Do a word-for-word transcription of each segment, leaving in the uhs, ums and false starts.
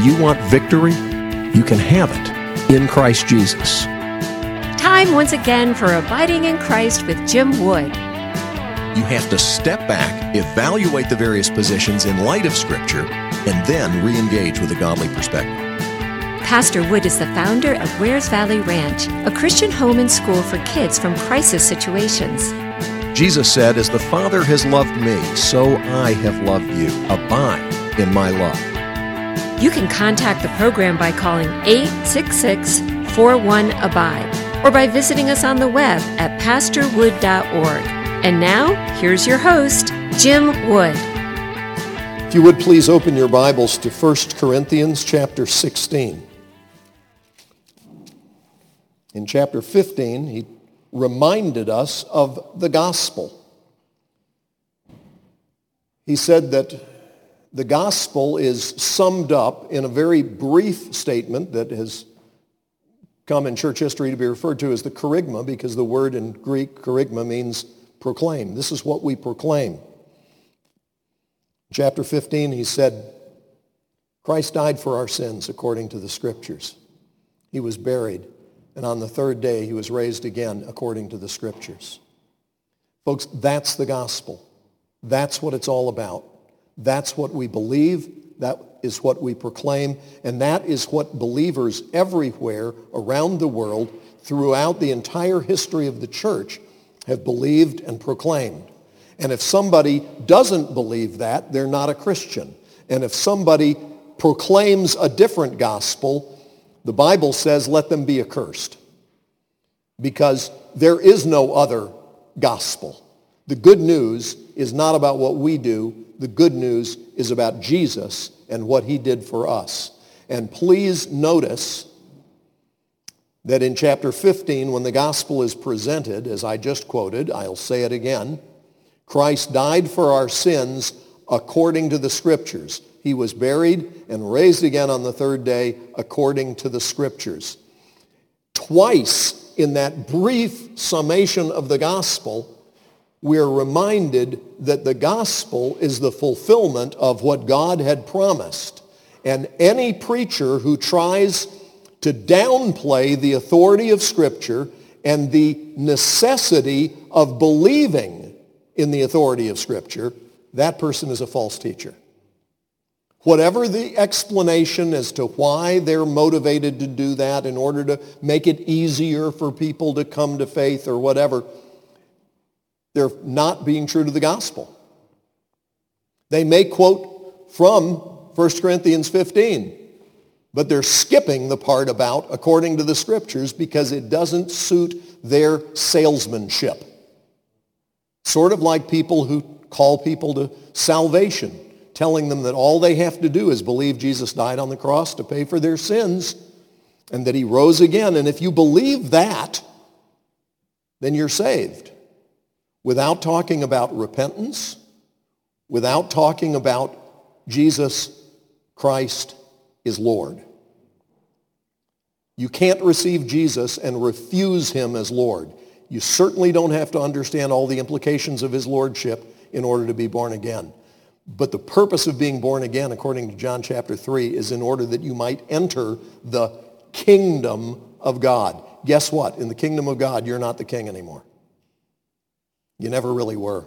you want victory? You can have it in Christ Jesus. Time once again for Abiding in Christ with Jim Wood. You have to step back, evaluate the various positions in light of Scripture, and then re-engage with a godly perspective. Pastor Wood is the founder of Wares Valley Ranch, a Christian home and school for kids from crisis situations. Jesus said, "As the Father has loved me, so I have loved you. Abide in my love." You can contact the program by calling eight six six, four one, abide or by visiting us on the web at pastor wood dot org. And now, here's your host, Jim Wood. If you would please open your Bibles to First Corinthians chapter sixteen. In chapter fifteen, he reminded us of the gospel. He said that the gospel is summed up in a very brief statement that has come in church history to be referred to as the kerygma, because the word in Greek, kerygma, means proclaim. This is what we proclaim. Chapter fifteen, he said, Christ died for our sins according to the Scriptures. He was buried, and on the third day he was raised again according to the Scriptures. Folks, that's the gospel. That's what it's all about. That's what we believe. That is what we proclaim. And that is what believers everywhere around the world throughout the entire history of the church have believed and proclaimed. And if somebody doesn't believe that, they're not a Christian. And if somebody proclaims a different gospel, the Bible says, let them be accursed. Because there is no other gospel. The good news is not about what we do. The good news is about Jesus and what he did for us. And please notice that in chapter fifteen, when the gospel is presented, as I just quoted, I'll say it again, Christ died for our sins according to the Scriptures. He was buried and raised again on the third day according to the Scriptures. Twice in that brief summation of the gospel, we're reminded that the gospel is the fulfillment of what God had promised. And any preacher who tries to downplay the authority of Scripture and the necessity of believing in the authority of Scripture, that person is a false teacher. Whatever the explanation as to why they're motivated to do that in order to make it easier for people to come to faith or whatever, they're not being true to the gospel. They may quote from First Corinthians fifteen, but they're skipping the part about according to the Scriptures because it doesn't suit their salesmanship. Sort of like people who call people to salvation, telling them that all they have to do is believe Jesus died on the cross to pay for their sins and that he rose again. And if you believe that, then you're saved. Without talking about repentance, without talking about Jesus Christ is Lord. You can't receive Jesus and refuse him as Lord. You certainly don't have to understand all the implications of his lordship in order to be born again. But the purpose of being born again, according to John chapter three, is in order that you might enter the kingdom of God. Guess what? In the kingdom of God, you're not the king anymore. You never really were.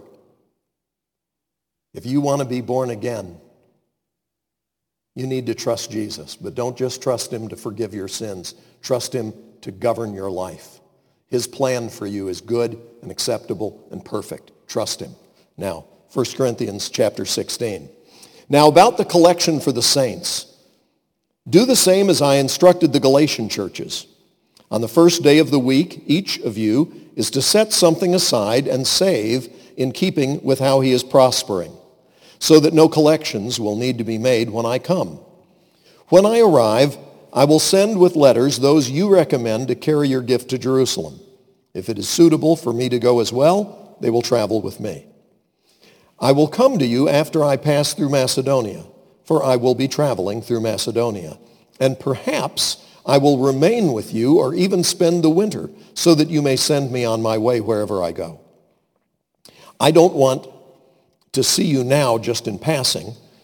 If you want to be born again, you need to trust Jesus. But don't just trust him to forgive your sins. Trust him to govern your life. His plan for you is good and acceptable and perfect. Trust him. Now, First Corinthians chapter sixteen. Now about the collection for the saints. Do the same as I instructed the Galatian churches. On the first day of the week, each of you is to set something aside and save in keeping with how he is prospering, so that no collections will need to be made when I come. When I arrive, I will send with letters those you recommend to carry your gift to Jerusalem. If it is suitable for me to go as well, they will travel with me. I will come to you after I pass through Macedonia, for I will be traveling through Macedonia, and perhaps I will remain with you or even spend the winter so that you may send me on my way wherever I go. I don't want to see you now just in passing,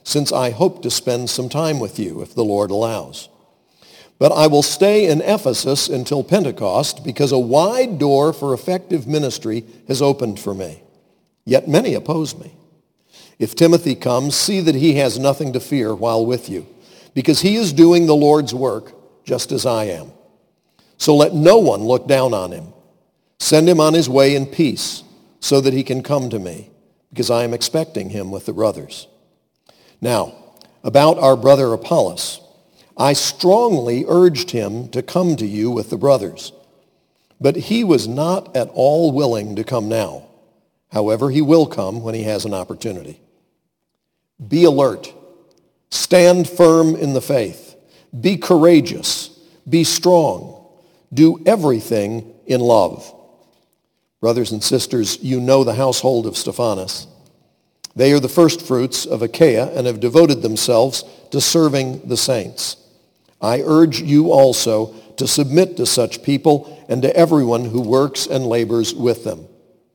since I hope to spend some time with you, if the Lord allows. But I will stay in Ephesus until Pentecost, because a wide door for effective ministry has opened for me. Yet many oppose me. If Timothy comes, see that he has nothing to fear while with you, because he is doing the Lord's work just as I am. So let no one look down on him. Send him on his way in peace, so that he can come to me, because I am expecting him with the brothers. Now, about our brother Apollos, I strongly urged him to come to you with the brothers, but he was not at all willing to come now. However, he will come when he has an opportunity. Be alert. Stand firm in the faith. Be courageous. Be strong. Do everything in love. Brothers and sisters, you know the household of Stephanas. They are the first fruits of Achaia and have devoted themselves to serving the saints. I urge you also to submit to such people and to everyone who works and labors with them.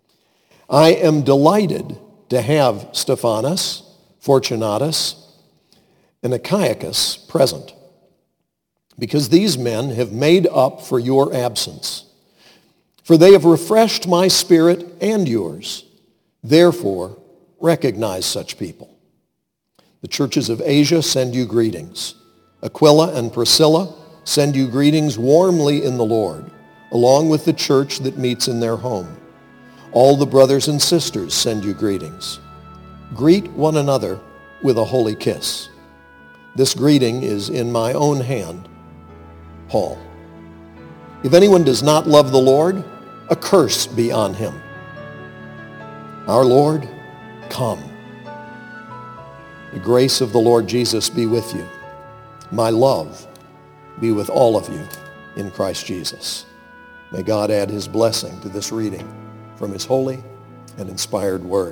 I am delighted to have Stephanas, Fortunatus, and Achaicus present, because these men have made up for your absence. For they have refreshed my spirit and yours. Therefore, recognize such people. The churches of Asia send you greetings. Aquila and Priscilla send you greetings warmly in the Lord, along with the church that meets in their home. All the brothers and sisters send you greetings. Greet one another with a holy kiss. This greeting is in my own hand, Paul. If anyone does not love the Lord, a curse be on him. Our Lord, come. The grace of the Lord Jesus be with you. My love be with all of you in Christ Jesus. May God add his blessing to this reading from his holy and inspired word.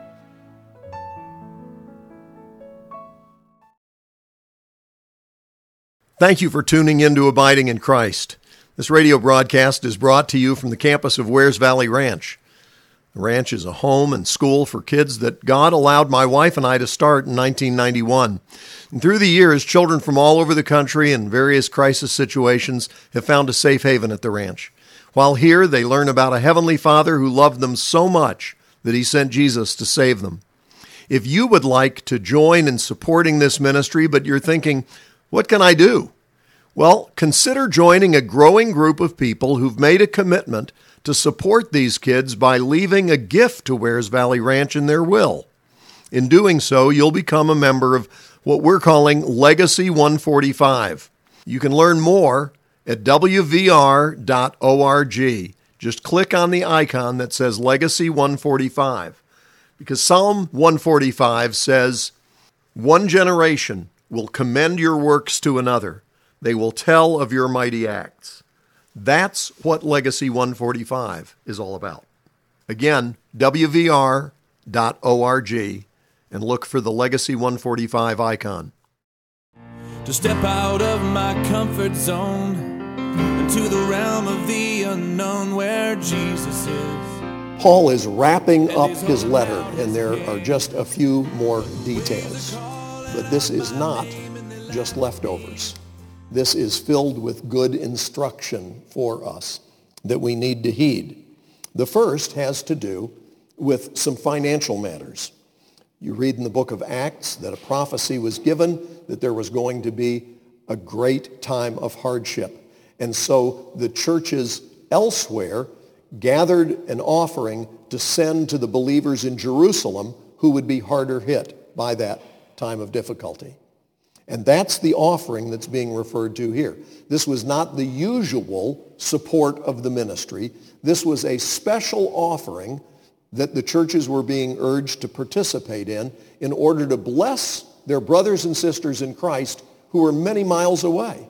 Thank you for tuning in to Abiding in Christ. This radio broadcast is brought to you from the campus of Wears Valley Ranch. The ranch is a home and school for kids that God allowed my wife and I to start in nineteen ninety-one. And through the years, children from all over the country and various crisis situations have found a safe haven at the ranch. While here, they learn about a Heavenly Father who loved them so much that he sent Jesus to save them. If you would like to join in supporting this ministry, but you're thinking, what can I do? Well, consider joining a growing group of people who've made a commitment to support these kids by leaving a gift to Wears Valley Ranch in their will. In doing so, you'll become a member of what we're calling Legacy one forty-five. You can learn more at w v r dot org. Just click on the icon that says Legacy one forty-five. Because Psalm one forty-five says, "One generation will commend your works to another. They will tell of your mighty acts." That's what Legacy one forty-five is all about. Again, w v r dot org, and look for the Legacy one forty-five icon. To step out of my comfort zone into the realm of the unknown where Jesus is. Paul is wrapping up his letter, and there are just a few more details. But this is not just leftovers. This is filled with good instruction for us that we need to heed. The first has to do with some financial matters. You read in the book of Acts that a prophecy was given that there was going to be a great time of hardship. And so the churches elsewhere gathered an offering to send to the believers in Jerusalem who would be harder hit by that time of difficulty. And that's the offering that's being referred to here. This was not the usual support of the ministry. This was a special offering that the churches were being urged to participate in in order to bless their brothers and sisters in Christ who were many miles away.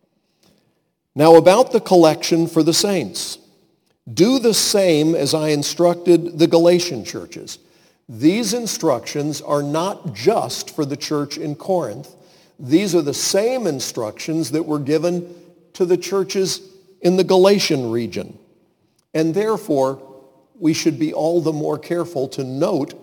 Now about the collection for the saints. Do the same as I instructed the Galatian churches. These instructions are not just for the church in Corinth. These are the same instructions that were given to the churches in the Galatian region. And therefore, we should be all the more careful to note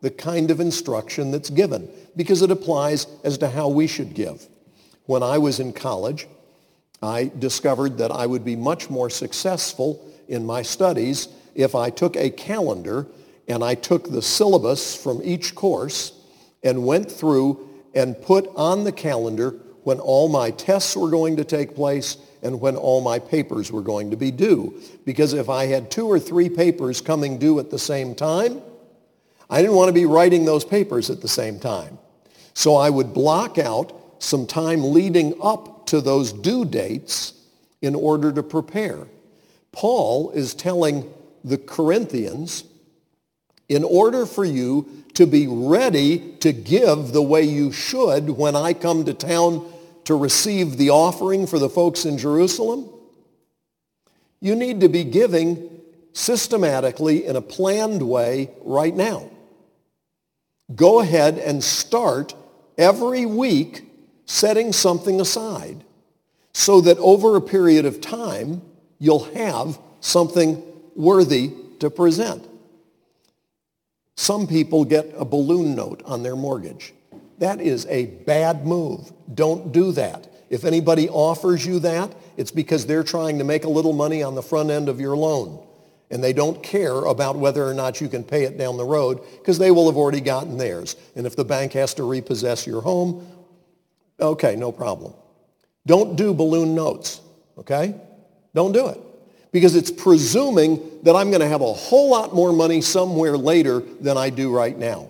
the kind of instruction that's given because it applies as to how we should give. When I was in college, I discovered that I would be much more successful in my studies if I took a calendar and I took the syllabus from each course and went through and put on the calendar when all my tests were going to take place and when all my papers were going to be due. Because if I had two or three papers coming due at the same time, I didn't want to be writing those papers at the same time. So I would block out some time leading up to those due dates in order to prepare. Paul is telling the Corinthians, in order for you to be ready to give the way you should when I come to town to receive the offering for the folks in Jerusalem, you need to be giving systematically in a planned way right now. Go ahead and start every week setting something aside so that over a period of time, you'll have something worthy to present. Some people get a balloon note on their mortgage. That is a bad move. Don't do that. If anybody offers you that, it's because they're trying to make a little money on the front end of your loan. And they don't care about whether or not you can pay it down the road because they will have already gotten theirs. And if the bank has to repossess your home, okay, no problem. Don't do balloon notes, okay? Don't do it. Because it's presuming that I'm going to have a whole lot more money somewhere later than I do right now.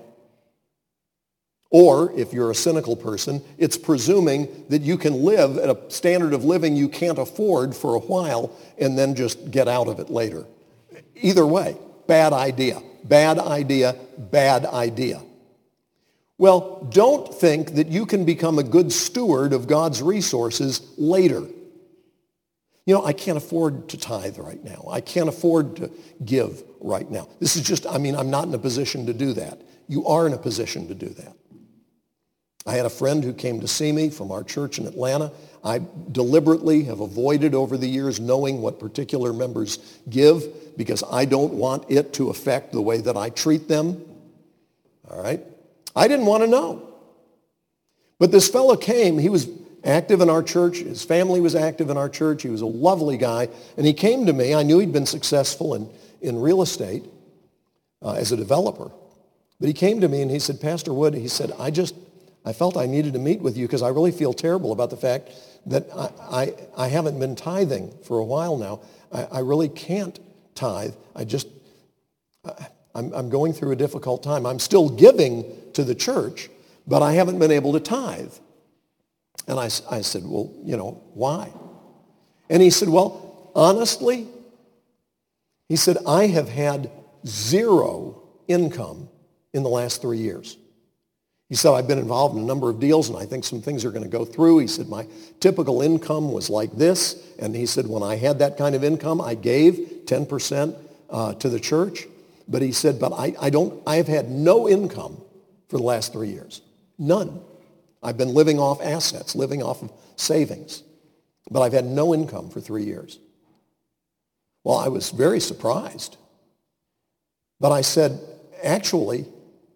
Or, if you're a cynical person, it's presuming that you can live at a standard of living you can't afford for a while and then just get out of it later. Either way, bad idea, bad idea, bad idea. Well, don't think that you can become a good steward of God's resources later. You know, I can't afford to tithe right now. I can't afford to give right now. This is just, I mean, I'm not in a position to do that. You are in a position to do that. I had a friend who came to see me from our church in Atlanta. I deliberately have avoided over the years knowing what particular members give because I don't want it to affect the way that I treat them. All right? I didn't want to know. But this fellow came. He was active in our church. His family was active in our church. He was a lovely guy. And he came to me. I knew he'd been successful in, in real estate uh, as a developer. But he came to me and he said, Pastor Wood, he said, I just... I felt I needed to meet with you because I really feel terrible about the fact that I, I, I haven't been tithing for a while now. I, I really can't tithe. I just, I, I'm, I'm going through a difficult time. I'm still giving to the church, but I haven't been able to tithe. And I, I said, well, you know, why? And he said, well, honestly, he said, I have had zero income in the last three years. He said, I've been involved in a number of deals, and I think some things are going to go through. He said, my typical income was like this. And he said, when I had that kind of income, I gave ten percent uh, to the church. But he said, but I, I don't, I've had no income for the last three years. None. I've been living off assets, living off of savings. But I've had no income for three years. Well, I was very surprised. But I said, actually,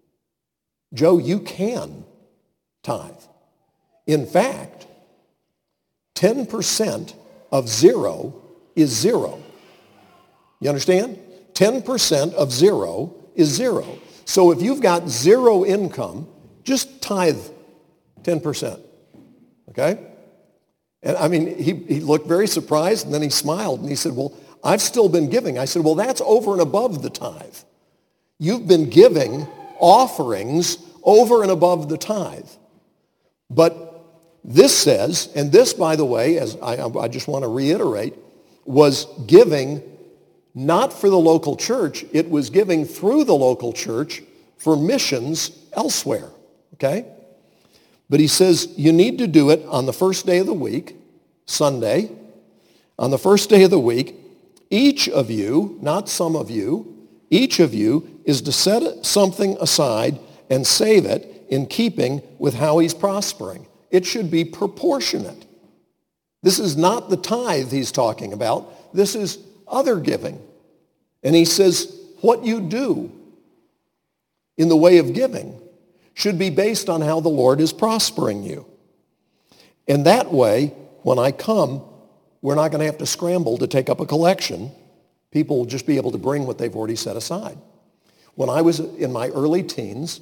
Joe, you can tithe. In fact, ten percent of zero is zero. You understand? ten percent of zero is zero. So if you've got zero income, just tithe ten percent. Okay? And I mean, he, he looked very surprised, and then he smiled, and he said, well, I've still been giving. I said, well, that's over and above the tithe. You've been giving offerings over and above the tithe. But this says, and this, by the way, as I, I just want to reiterate, was giving not for the local church. It was giving through the local church for missions elsewhere. Okay? But he says you need to do it on the first day of the week, Sunday. On the first day of the week, each of you, not some of you, each of you is to set something aside and save it in keeping with how he's prospering. It should be proportionate. This is not the tithe he's talking about. This is other giving. And he says, what you do, in the way of giving should be based on how the Lord is prospering you. And that way, when I come, we're not going to have to scramble to take up a collection. People will just be able to bring what they've already set aside. When I was in my early teens,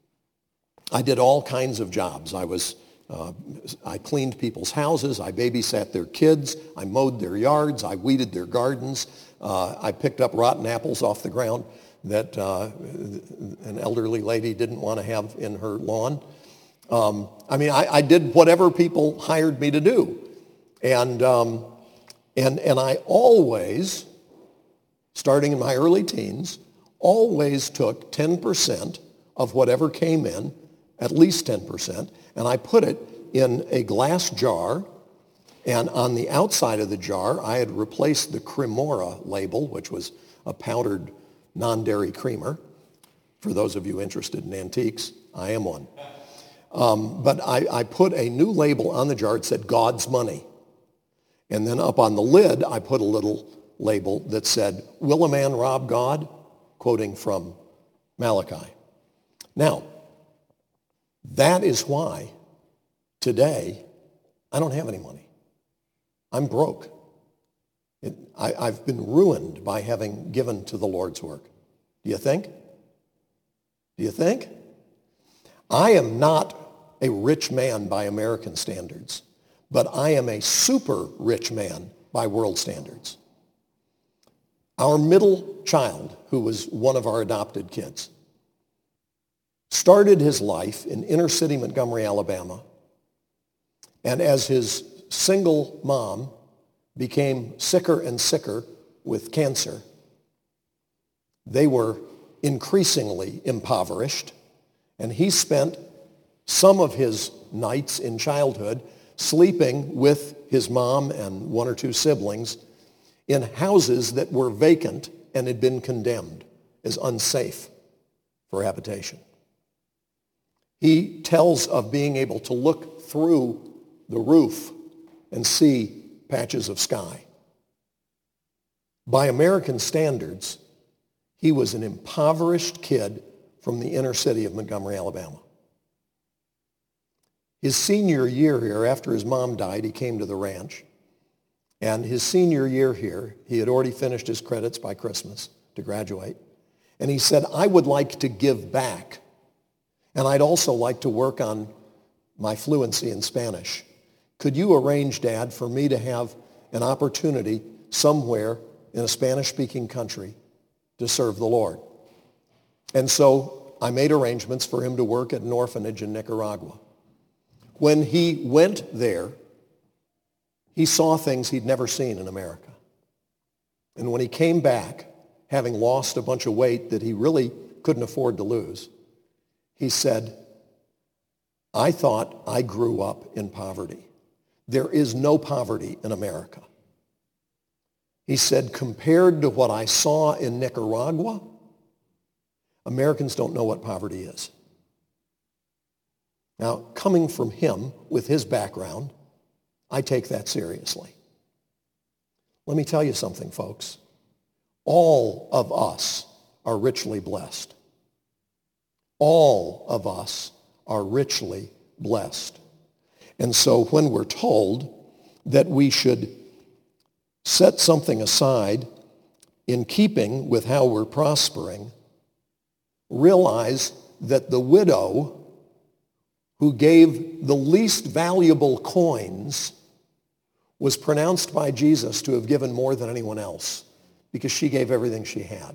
I did all kinds of jobs. I was, uh, I cleaned people's houses. I babysat their kids. I mowed their yards. I weeded their gardens. Uh, I picked up rotten apples off the ground that uh, an elderly lady didn't want to have in her lawn. Um, I mean, I, I did whatever people hired me to do. And, um, and, and I always, starting in my early teens, always took ten percent of whatever came in, at least ten percent, and I put it in a glass jar, and on the outside of the jar, I had replaced the Cremora label, which was a powdered non-dairy creamer. For those of you interested in antiques, I am one. Um, but I, I put a new label on the jar. It said God's Money. And then up on the lid, I put a little label that said, "Will a man rob God?" quoting from Malachi. Now, that is why today I don't have any money. I'm broke. It, I, I've been ruined by having given to the Lord's work. Do you think? Do you think? I am not a rich man by American standards, but I am a super rich man by world standards. Our middle child, who was one of our adopted kids, started his life in inner city Montgomery, Alabama, and as his single mom became sicker and sicker with cancer, they were increasingly impoverished, and he spent some of his nights in childhood sleeping with his mom and one or two siblings in houses that were vacant and had been condemned as unsafe for habitation. He tells of being able to look through the roof and see patches of sky. By American standards, he was an impoverished kid from the inner city of Montgomery, Alabama. His senior year here, after his mom died, he came to the ranch. And his senior year here, he had already finished his credits by Christmas to graduate. And he said, "I would like to give back. And I'd also like to work on my fluency in Spanish. Could you arrange, Dad, for me to have an opportunity somewhere in a Spanish-speaking country to serve the Lord?" And so I made arrangements for him to work at an orphanage in Nicaragua. When he went there, he saw things he'd never seen in America. And when he came back, having lost a bunch of weight that he really couldn't afford to lose, he said, "I thought I grew up in poverty. There is no poverty in America." He said, "Compared to what I saw in Nicaragua, Americans don't know what poverty is." Now, coming from him with his background, I take that seriously. Let me tell you something, folks. All of us are richly blessed. All of us are richly blessed. And so when we're told that we should set something aside in keeping with how we're prospering, realize that the widow who gave the least valuable coins was pronounced by Jesus to have given more than anyone else because she gave everything she had.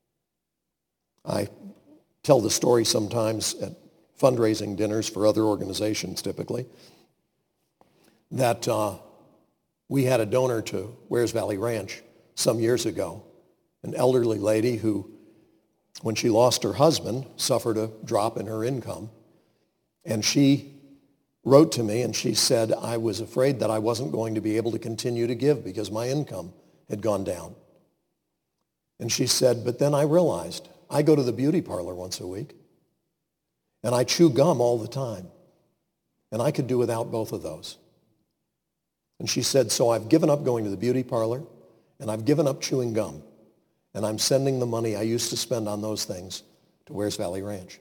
I tell the story sometimes at fundraising dinners for other organizations typically that uh, we had a donor to Wears Valley Ranch some years ago, an elderly lady who, when she lost her husband, suffered a drop in her income. And she wrote to me and she said, "I was afraid that I wasn't going to be able to continue to give because my income had gone down." And she said, "But then I realized I go to the beauty parlor once a week and I chew gum all the time. And I could do without both of those." And she said, "So I've given up going to the beauty parlor and I've given up chewing gum. And I'm sending the money I used to spend on those things to Wears Valley Ranch.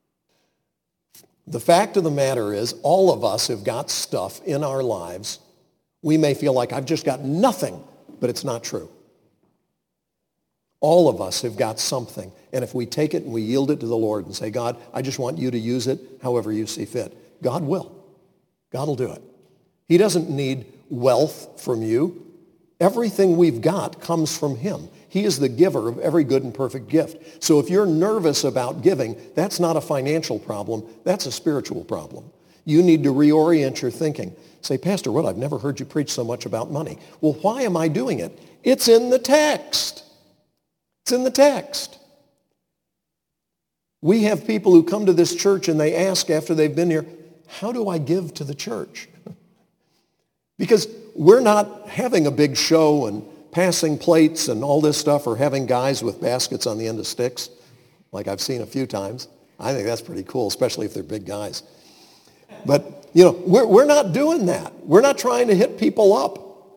The fact of the matter is, all of us have got stuff in our lives. We may feel like, I've just got nothing, but it's not true. All of us have got something. And if we take it and we yield it to the Lord and say, God, I just want you to use it however you see fit, God will. God will do it. He doesn't need wealth from you. Everything we've got comes from him. He is the giver of every good and perfect gift. So if you're nervous about giving, that's not a financial problem. That's a spiritual problem. You need to reorient your thinking. Say, Pastor Wood, I've never heard you preach so much about money. Well, why am I doing it? It's in the text. It's in the text. We have people who come to this church and they ask after they've been here, how do I give to the church? Because we're not having a big show and passing plates and all this stuff, or having guys with baskets on the end of sticks, like I've seen a few times. I think that's pretty cool, especially if they're big guys. But, you know, we're, we're not doing that. We're not trying to hit people up.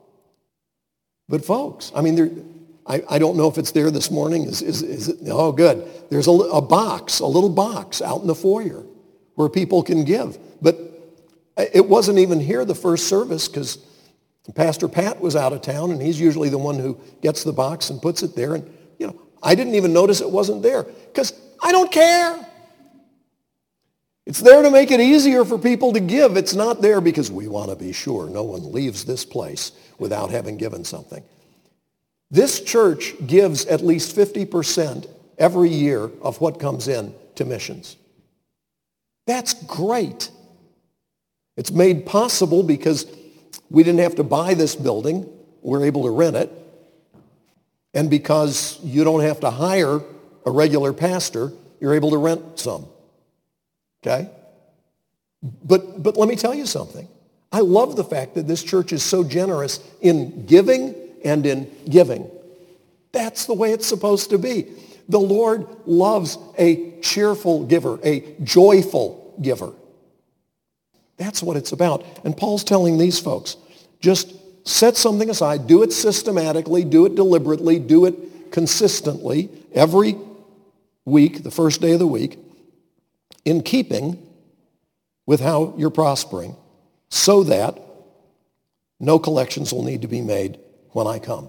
But folks, I mean, there, I, I don't know if it's there this morning. Is, is, is it? Oh, good. There's a, a box, a little box out in the foyer where people can give. But it wasn't even here the first service because Pastor Pat was out of town, and he's usually the one who gets the box and puts it there. And, you know, I didn't even notice it wasn't there because I don't care. It's there to make it easier for people to give. It's not there because we want to be sure no one leaves this place without having given something. This church gives at least fifty percent every year of what comes in to missions. That's great. It's made possible because we didn't have to buy this building. We're able to rent it. And because you don't have to hire a regular pastor, you're able to rent some. Okay? But, but let me tell you something. I love the fact that this church is so generous in giving and in giving. That's the way it's supposed to be. The Lord loves a cheerful giver, a joyful giver. That's what it's about. And Paul's telling these folks, just set something aside, do it systematically, do it deliberately, do it consistently every week, the first day of the week, in keeping with how you're prospering, so that no collections will need to be made when I come.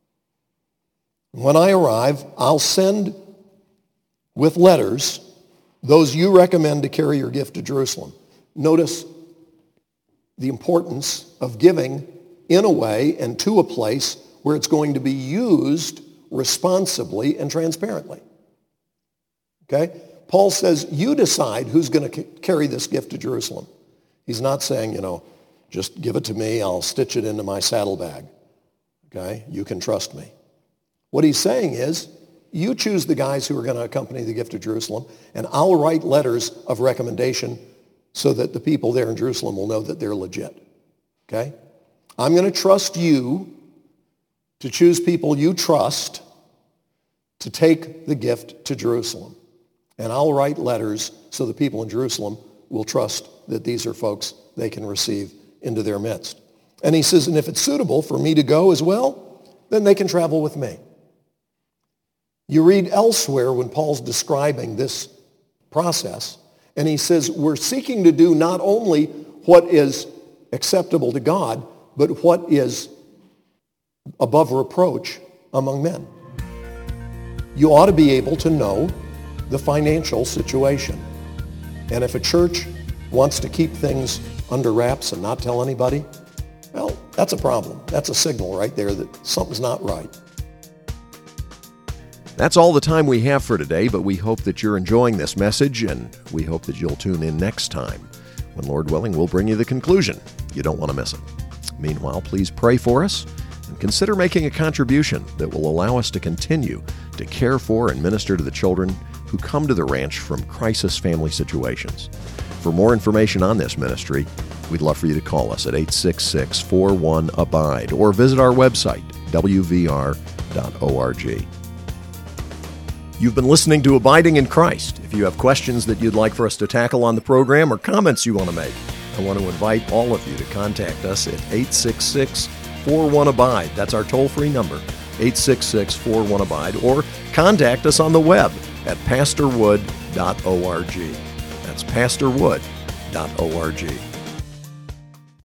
When I arrive, I'll send with letters those you recommend to carry your gift to Jerusalem. Notice the importance of giving in a way and to a place where it's going to be used responsibly and transparently. Okay? Paul says, you decide who's going to carry this gift to Jerusalem. He's not saying, you know, just give it to me, I'll stitch it into my saddlebag. Okay? You can trust me. What he's saying is, you choose the guys who are going to accompany the gift to Jerusalem, and I'll write letters of recommendation so that the people there in Jerusalem will know that they're legit. Okay? I'm going to trust you to choose people you trust to take the gift to Jerusalem. And I'll write letters so the people in Jerusalem will trust that these are folks they can receive into their midst. And he says, and if it's suitable for me to go as well, then they can travel with me. You read elsewhere when Paul's describing this process, and he says, we're seeking to do not only what is acceptable to God, but what is above reproach among men. You ought to be able to know the financial situation. And if a church wants to keep things under wraps and not tell anybody, well, that's a problem. That's a signal right there that something's not right. That's all the time we have for today, but we hope that you're enjoying this message, and we hope that you'll tune in next time when, Lord willing, we'll bring you the conclusion. You don't want to miss it. Meanwhile, please pray for us and consider making a contribution that will allow us to continue to care for and minister to the children who come to the ranch from crisis family situations. For more information on this ministry, we'd love for you to call us at eight six six, four one, abide or visit our website, w v r dot org. You've been listening to Abiding in Christ. If you have questions that you'd like for us to tackle on the program or comments you want to make, I want to invite all of you to contact us at eight six six, four one, abide. That's our toll-free number, eight six six, four one, abide, or contact us on the web at pastor wood dot org. That's pastor wood dot org.